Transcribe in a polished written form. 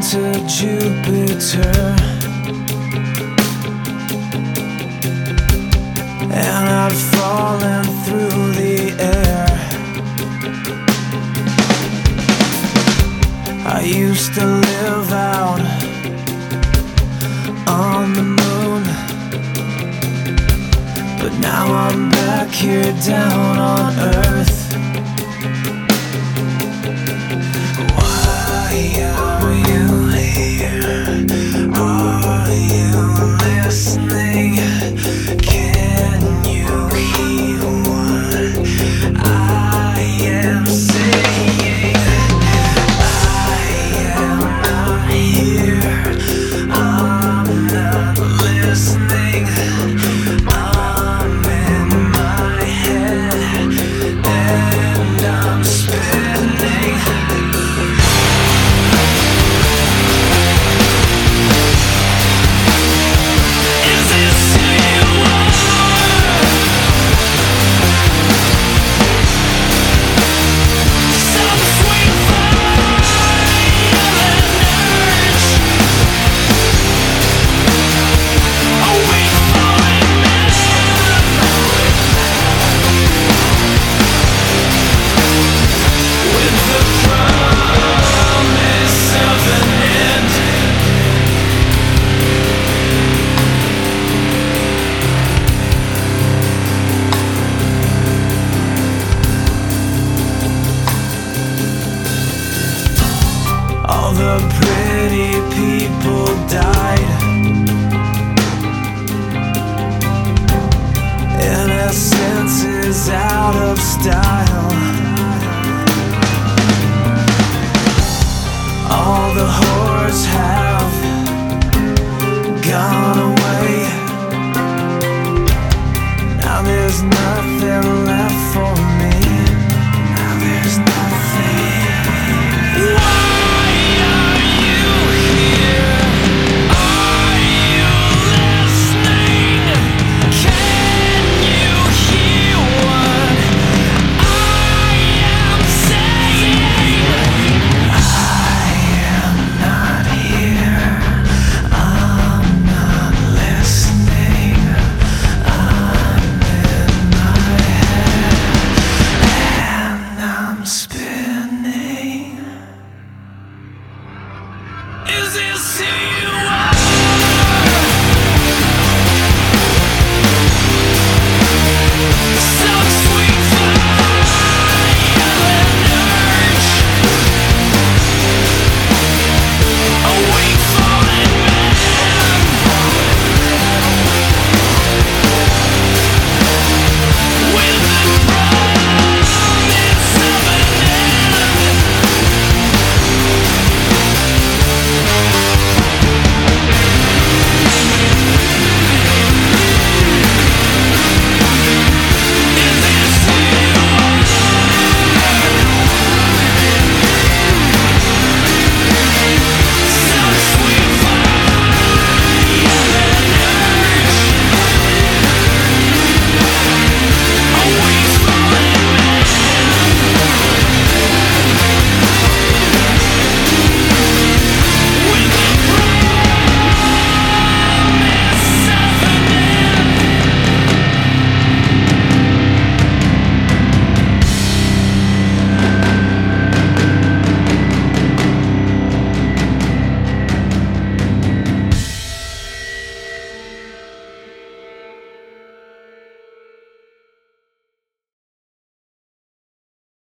to Jupiter, and I'd fallen through the air. I used to live out on the moon, but now I'm back here down on Earth. Why are you here? Are you listening? Can you hear what I am saying? I am not here. I'm not listening. I'm in my head and I'm spinning. Is this who you are? Some sweet violent urge, a weak fallen man, with the promise of an end. All the pretty people died, innocence is out of style.